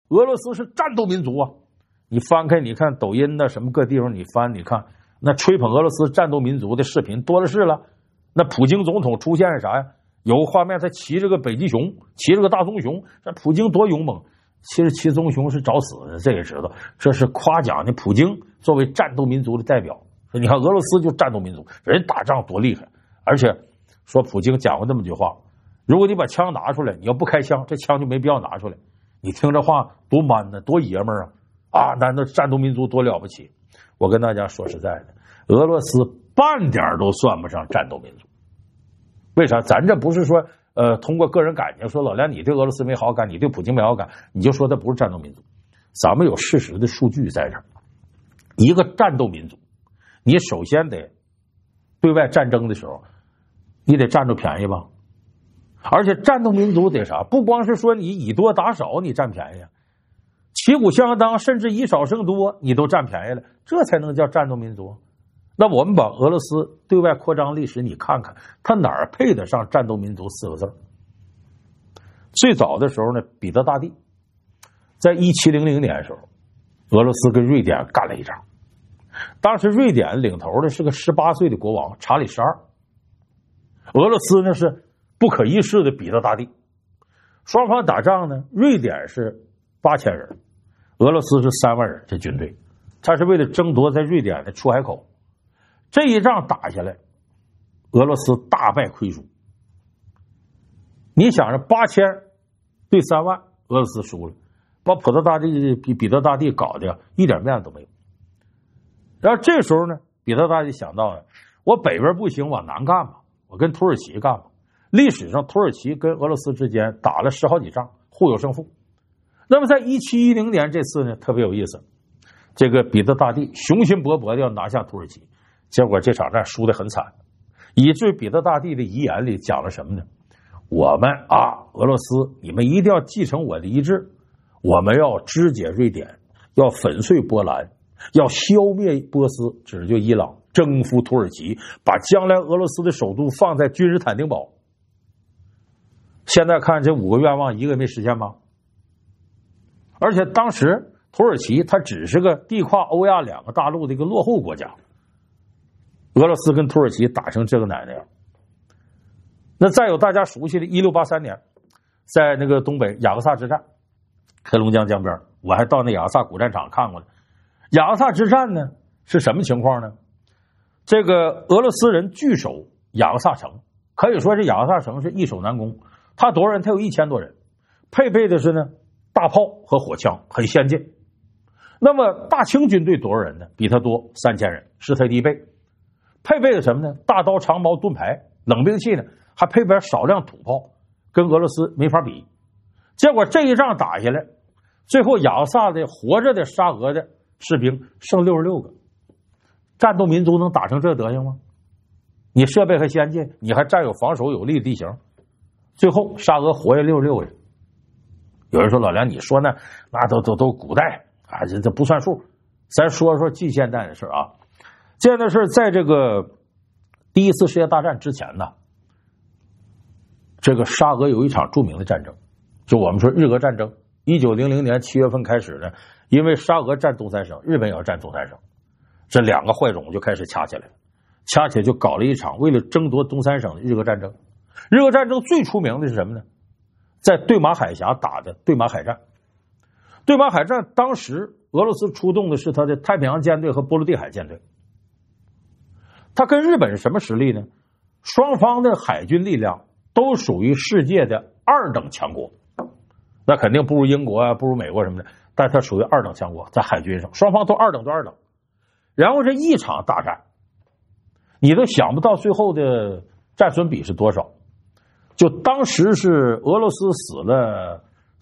俄罗斯是战斗民族啊！你翻开你看抖音的什么各地方，你翻你看那吹捧俄罗斯战斗民族的视频多了是了。那普京总统出现是啥呀？有个画面他骑着个北极熊，骑着个大棕熊，这普京多勇猛！其实骑棕熊是找死的，这也知道。这是夸奖的普京作为战斗民族的代表。你看俄罗斯就战斗民族，人打仗多厉害！而且说普京讲过这么句话：如果你把枪拿出来，你要不开枪，这枪就没必要拿出来。你听这话多 man 呢，多爷们儿啊！啊，难道战斗民族多了不起？我跟大家说实在的，俄罗斯半点都算不上战斗民族。为啥？咱这不是说通过个人感情说老梁你对俄罗斯没好感，你对普京没好感，你就说他不是战斗民族。咱们有事实的数据在这儿。一个战斗民族，你首先得对外战争的时候，你得占着便宜吧。而且战斗民族得啥？不光是说你以多打少，你占便宜，旗鼓相当，甚至以少胜多，你都占便宜了，这才能叫战斗民族。那我们把俄罗斯对外扩张历史你看看，它哪儿配得上战斗民族4个字？最早的时候呢，彼得大帝在1700年的时候，俄罗斯跟瑞典干了一仗。当时瑞典领头的是个18岁的国王查理12，俄罗斯呢是不可一世的彼得大帝。双方打仗呢，瑞典是8000人，俄罗斯是3万人，这军队，他是为了争夺在瑞典的出海口。这一仗打下来，俄罗斯大败亏输。你想着8000对3万，俄罗斯输了，把彼得大帝搞得一点面子都没有。然后这时候呢，彼得大帝想到了，我北边不行，往南干吧，我跟土耳其干吧。历史上土耳其跟俄罗斯之间打了10好几仗，互有胜负。那么在1710年这次呢，特别有意思，这个彼得大帝雄心勃勃的要拿下土耳其，结果这场战输得很惨，以至于彼得大帝的遗言里讲了什么呢？我们俄罗斯，你们一定要继承我的遗志，我们要肢解瑞典，要粉碎波兰，要消灭波斯，指就伊朗，征服土耳其，把将来俄罗斯的首都放在君士坦丁堡。现在看这5个愿望一个也没实现吗？而且当时土耳其它只是个地跨欧亚2个大陆的一个落后国家，俄罗斯跟土耳其打成这个奶奶样。那再有大家熟悉的1683年，在那个东北雅各萨之战，黑龙江江边，我还到那雅各萨古战场看过了。雅各萨之战呢是什么情况呢？这个俄罗斯人据守雅各萨城，可以说这雅各萨城是易守难攻。他多少人？他有1000多人，配备的是呢大炮和火枪，很先进。那么大清军队多少人呢？比他多3000人，是他的倍。配备的什么呢？大刀、长矛、盾牌，冷兵器呢，还配备少量土炮，跟俄罗斯没法比。结果这一仗打下来，最后雅各萨的活着的沙俄的士兵剩66个。战斗民族能打成这德行吗？你设备还先进，你还占有防守有利的地形，最后沙俄活下66个人。有人说老梁，你说那都古代啊，这不算数。咱说说近现代的事啊。这样的事在这个第一次世界大战之前呢，这个沙俄有一场著名的战争，就我们说日俄战争。1900年7月份开始呢，因为沙俄占东三省，日本也要占东三省，这2个坏种就开始掐起来了，掐起来就搞了一场为了争夺东三省的日俄战争。日俄战争最出名的是什么呢？在对马海峡打的对马海战。对马海战当时俄罗斯出动的是他的太平洋舰队和波罗的海舰队。他跟日本是什么实力呢？双方的海军力量都属于世界的2等强国，那肯定不如英国啊，不如美国什么的，但它属于2等强国，在海军上双方都2等。然后这一场大战，你都想不到最后的战损比是多少。就当时是俄罗斯死了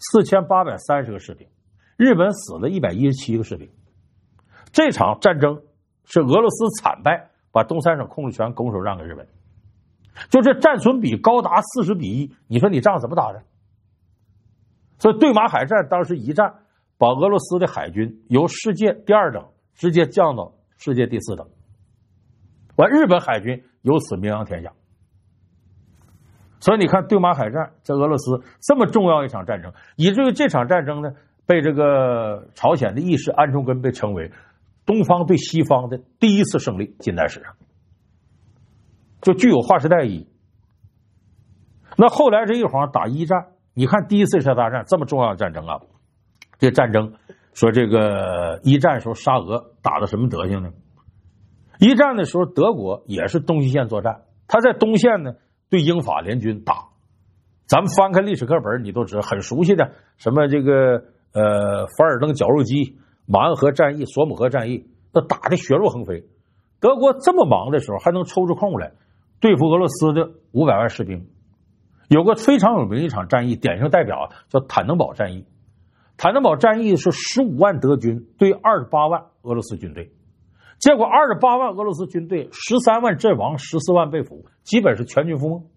4830个士兵，日本死了117个士兵。这场战争是俄罗斯惨败，把东三省控制权拱手让给日本，就这战损比高达40比1，你说你仗怎么打的？所以对马海战当时一战，把俄罗斯的海军由世界第2等直接降到世界第4等，完日本海军由此名扬天下。所以你看对马海战在俄罗斯这么重要一场战争，以至于这场战争呢被这个朝鲜的义士安重根被称为东方对西方的第一次胜利，近代史上就具有划时代意义。那后来这一晃打一战，你看第一次世界大战这么重要的战争啊，这战争说这个一战时候沙俄打的什么德行呢？一战的时候德国也是东西线作战，他在东线呢对英法联军打。咱们翻开历史课本你都知道很熟悉的什么这个凡尔登绞肉机、马恩河战役、索姆河战役，那打的血肉横飞。德国这么忙的时候还能抽出空来对付俄罗斯的500万士兵。有个非常有名的一场战役，典型代表叫坦能堡战役。坦能堡战役是15万德军对28万俄罗斯军队，结果28万俄罗斯军队13万阵亡，14万被俘，基本是全军覆没。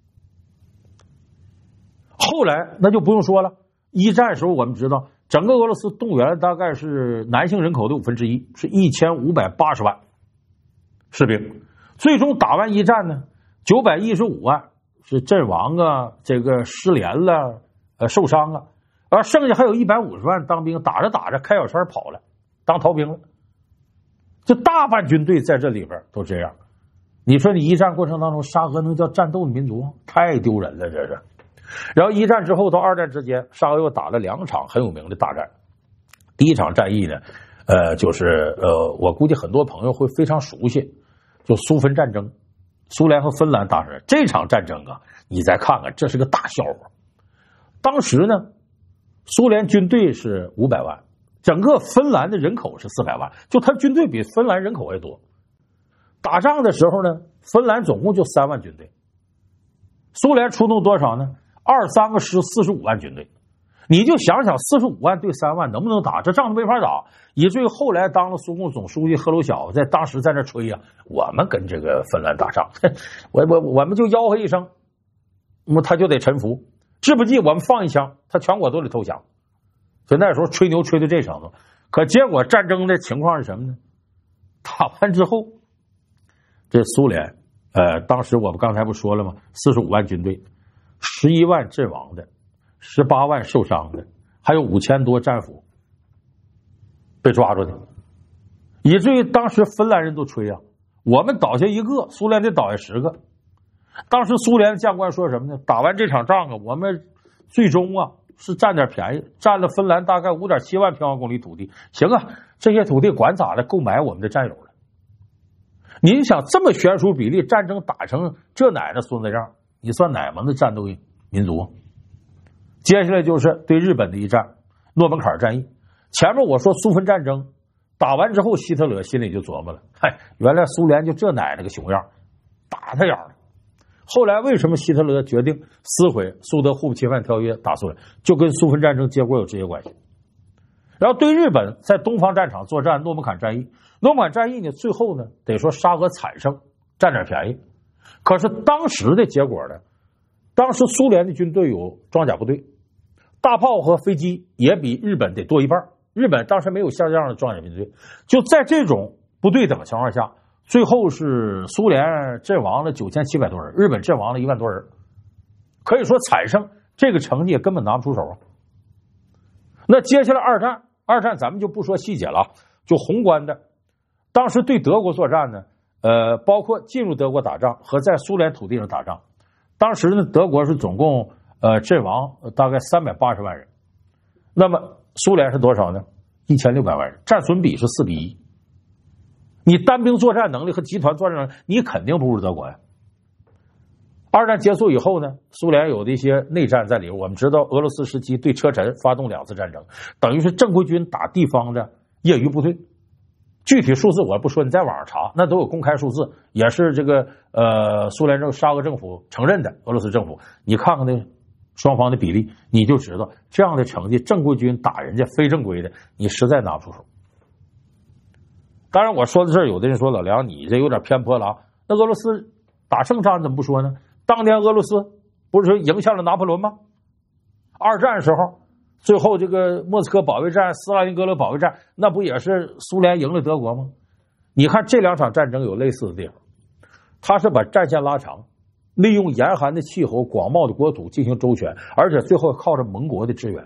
后来那就不用说了，一战时候我们知道整个俄罗斯动员大概是男性人口的1/5，是1580万士兵。最终打完一战呢，915万是阵亡啊，这个失联了，受伤了，而剩下还有150万当兵，打着打着开小差跑了，当逃兵了。这大半军队在这里边都这样。你说你一战过程当中沙俄能叫战斗的民族吗？太丢人了，这是。然后一战之后到二战之间，沙俄又打了2场很有名的大战。第一场战役呢，就是我估计很多朋友会非常熟悉，就苏芬战争，苏联和芬兰打上这场战争啊，你再看看，这是个大笑话。当时呢，苏联军队是500万，整个芬兰的人口是400万，就他军队比芬兰人口还多。打仗的时候呢，芬兰总共就3万军队，苏联出动多少呢？23个师45万军队。你就想想45万对3万能不能打？这仗没法打，以至于后来当了苏共总书记赫鲁晓夫在当时在那吹呀，我们跟这个芬兰打仗，我们就吆喝一声，那么他就得臣服，志不济我们放一枪，他全国都得投降。所以那时候吹牛吹到这程度，可结果战争的情况是什么呢？打完之后，这苏联当时我们刚才不说了吗？45万军队，11万阵亡的，18万受伤的，还有5000多战俘被抓住的，以至于当时芬兰人都吹啊，我们倒下一个，苏联得倒下10个。当时苏联将官说什么呢？打完这场仗啊，我们最终啊是占点便宜，占了芬兰大概5.7万平方公里土地。行啊，这些土地管咋的，够买我们的战友了。您想这么悬殊比例，战争打成这奶奶孙子样，你算哪门子战斗民族？接下来就是对日本的一战，诺门坎儿战役。前面我说苏芬战争打完之后，希特勒心里就琢磨了，嗨，原来苏联就这奶奶个熊样，打他样了。后来为什么希特勒决定撕毁苏德互不侵犯条约打苏联，就跟苏芬战争结果有直接关系。然后对日本在东方战场作战诺门坎战役，诺门坎战役呢，最后呢得说沙俄惨胜，占点便宜。可是当时的结果呢，当时苏联的军队有装甲部队，大炮和飞机也比日本得多一半。日本当时没有像这样的装甲部队，就在这种不对等情况下，最后是苏联阵亡了9700多人，日本阵亡了1万多人，可以说惨胜，这个成绩根本拿不出手啊。那接下来二战咱们就不说细节了，就宏观的，当时对德国作战呢，包括进入德国打仗和在苏联土地上打仗，当时呢德国是总共阵亡大概380万人，那么苏联是多少呢？1600万人，战损比是4比1。你单兵作战能力和集团作战能力，你肯定不如德国呀。二战结束以后呢，苏联有的一些内战在里边。我们知道俄罗斯时期对车臣发动2次战争，等于是正规军打地方的业余部队。具体数字我不说，你在网上查，那都有公开数字，也是这个苏联沙俄政府承认的俄罗斯政府。你看看那双方的比例，你就知道这样的成绩，正规军打人家非正规的，你实在拿不出手。当然我说到这儿，有的人说老梁你这有点偏颇了啊。那俄罗斯打胜仗怎么不说呢？当年俄罗斯不是说赢下了拿破仑吗？二战时候最后这个莫斯科保卫战、斯大林格勒保卫战，那不也是苏联赢了德国吗？你看这2场战争有类似的地方，他是把战线拉长，利用严寒的气候、广袤的国土进行周旋，而且最后靠着盟国的支援。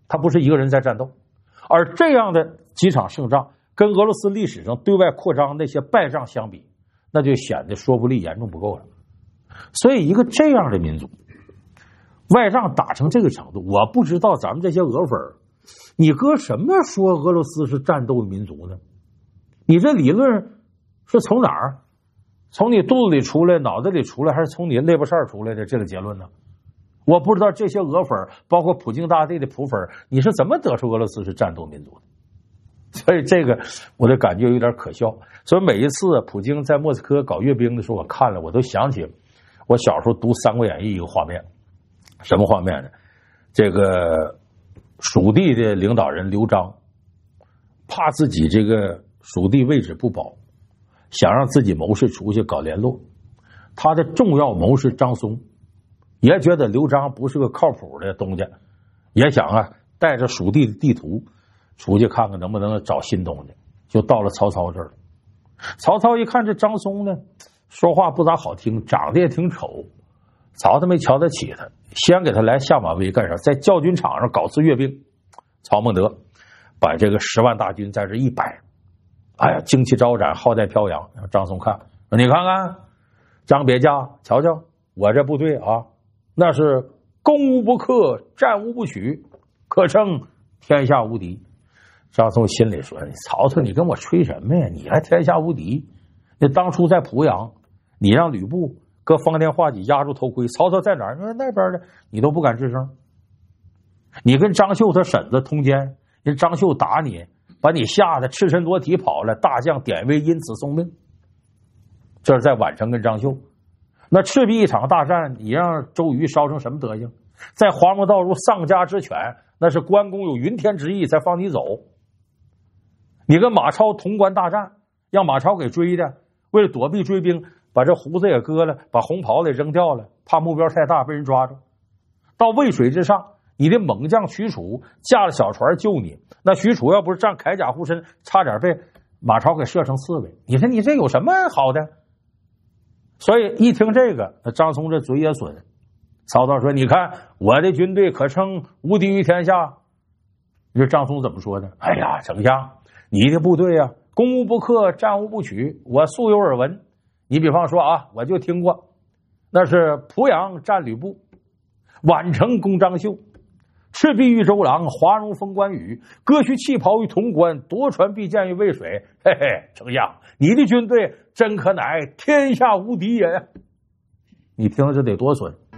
他不是一个人在战斗。而这样的几场胜仗，跟俄罗斯历史上对外扩张那些败仗相比，那就显得说服力严重不够了。所以，一个这样的民族，外仗打成这个程度，我不知道咱们这些俄粉，你搁什么说俄罗斯是战斗民族呢？你这理论是从哪儿？从你肚子里出来、脑袋里出来，还是从你肋巴扇出来的这个结论呢？我不知道这些俄粉，包括普京大帝的普粉，你是怎么得出俄罗斯是战斗民族的？所以这个我的感觉有点可笑。所以每一次普京在莫斯科搞阅兵的时候，我看了，我都想起我小时候读《三国演义》一个画面。什么画面呢？这个蜀地的领导人刘璋，怕自己这个蜀地位置不保，想让自己谋士出去搞联络。他的重要谋士张松也觉得刘璋不是个靠谱的东家，也想带着蜀地的地图出去看看能不能找新东家，就到了曹操这儿。曹操一看这张松呢，说话不咋好听，长得也挺丑，曹操没瞧得起他，先给他来下马威干啥？在教军场上搞次阅兵。曹孟德把这个10万大军在这一摆，哎呀，旌旗招展，号带飘扬。让张松看，你看看张别驾，瞧瞧我这部队啊，那是攻无不克，战无不取，可称天下无敌。张松心里说，曹操你跟我吹什么呀？你还天下无敌？那当初在濮阳，你让吕布搁方天画戟压住头盔，曹操在哪儿？你说那边的，你都不敢吱声。你跟张绣他婶子通奸，人张绣打你，把你吓得赤身裸体跑了，大将典韦因此送命。这是在宛城跟张绣。那赤壁一场大战，你让周瑜烧成什么德行？在黄河道如丧家之犬，那是关公有云天之意才放你走。你跟马超潼关大战，让马超给追的，为了躲避追兵，把这胡子也割了，把红袍子也扔掉了，怕目标太大被人抓住。到渭水之上，你的猛将许褚驾了小船救你，那许褚要不是站铠甲护身，差点被马超给射成刺猬。你说你这有什么好的？所以一听这个，那张松这嘴也损。曹操说，你看我的军队可称无敌于天下。你说张松怎么说的？哎呀，丞相，你的部队啊，攻无不克，战无不取，我素有耳闻。你比方说我就听过，那是濮阳战吕布，宛城攻张绣，赤壁遇周郎，华容封关羽，割须弃袍于潼关，夺船避箭于渭水。嘿嘿，丞相，你的军队真可乃天下无敌也。你听着这得多损。